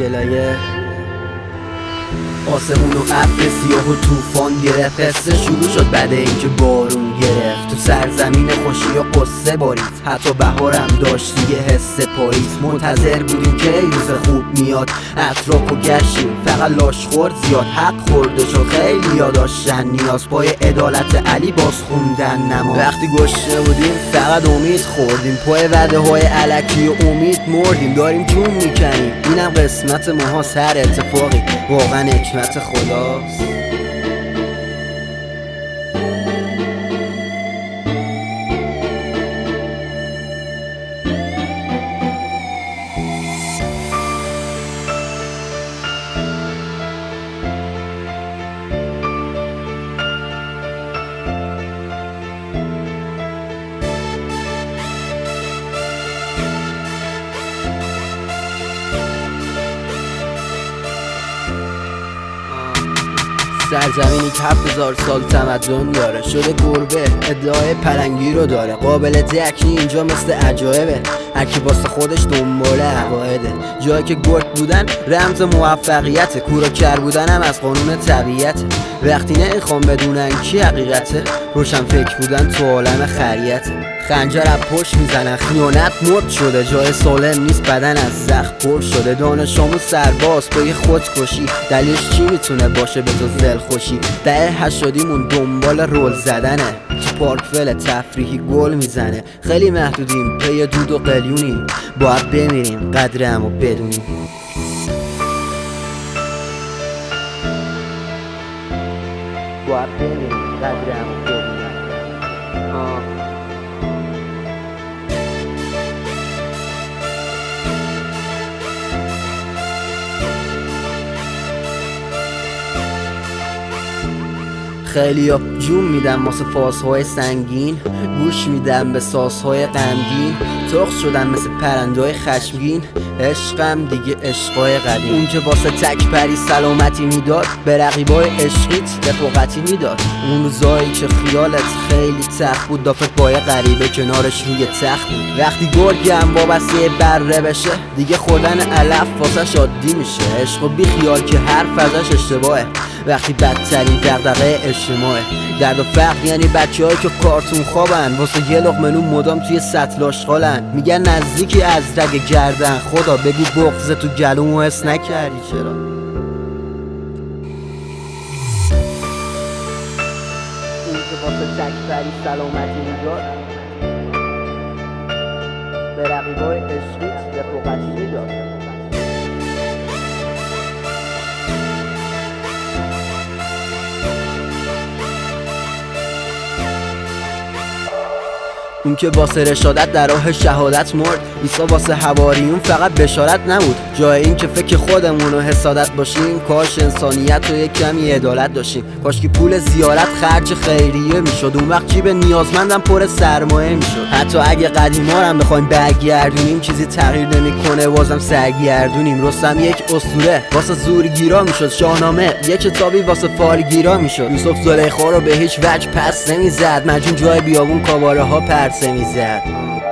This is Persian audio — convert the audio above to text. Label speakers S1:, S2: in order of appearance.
S1: گلایه آسمون و ابر سیاه و طوفان گرفت. قصه شروع شد بعد اینکه بارون گرفت. تو سرزمین خوشی و قصه بارید، حتی بهارم داشت یه حس پاییز. منتظر بودیم که روز خوب میاد، اطراف و گشتیم فقط لاش خورد زیاد. حق خورده شد خیلی ها داشتن نیاز، پای عدالت علی باز خوندن نماز. وقتی گشته بودیم فقط امید خوردیم، پای وعده های الکی و امید مردیم. داریم جون میکنیم اینم قسمت ماها، هر اتفاقی واقعا حکمت خداست. سرزمینی که 7000 سال تمدن داره، شده گربه ادعای پلنگی رو داره. قابل درکی اینجا مثل عجایبه، هرکی واسه خودش دنبال عقایده. جایی که گرگ بودن رمز موفقیته، کور و کر بودن هم از قانون طبیعته. وقتی نمیخوام بدونن کی حقیقته، روشن فکر بودن تو عالم خریته. خنجر از پشت میزنن، خیانت مد شده، جای سالم نیست بدن از زخم پر شده. دانش آموز سرباز پای خودکشی، دلیلش چی میتونه باشه به تو دل خوشی؟ دهه 80 دنبال رول زدنه، تو پارک فل تفریحی گل میزنه. خیلی محدودیم پی دود و قلیونیم، باید بمیریم قدرمو بدونیم. باید بمیریم قدرمو بدونیم. خیلی ها جون میدن واسه فازهای سنگین، گوش میدن به سازهای غمگین. تخص شدن مثل پرنده‌های خشمگین، عشقم دیگه عشقای قدیم. اون که واسه تک پری سلامتی میداد، به رقیبای عشقیت رفاقتی میداد. اون روزایی که خیالت خیلی سخت بود، دافت بای غریبه کنارش روی تخت بود. وقتی گرگم وابسته بره بشه، دیگه خوردن علف واسه شادی میشه. عشق و بی خیال که حرف ازش اشتباهه، وقتی بدترین دغدغه اجتماعه. درد و فقر یعنی بچه‌هایی که کارتون خوابن، واسه یه لقمه نون مدام توی سطل آشغالن. میگن نزدیکی از رگ گردن، خدا بگو بغض تو گلومو حس نکردی چرا؟ اون که واسه تکبری سلامتی میداد، به رقیبای عشقیت رفاقتی میداد. اون که واسه رشادت در راه شهادت مرد، عیسی واسه حواریون فقط بشارت نبود. جای این که فکر خودمون و حسادت باشیم، کاش انسانیت و یک کمی عدالت داشتیم. کاش که پول زیارت خرج خیریه میشد، اون وقت جیب نیازمندم پر سرمایه میشد. حتی اگه قدیما هم بخوایم برگردونیم، چیزی تغییر نمیکنه بازم سرگردونیم. رستم یک اسطوره واسه زورگیرا میشد، شاهنامه یک کتابی واسه فالگیرا میشد. یوسف زلیخا رو به هیچ وجه پس نمیزد، مجنون جای بیابون کاواره ها پرسه میزد.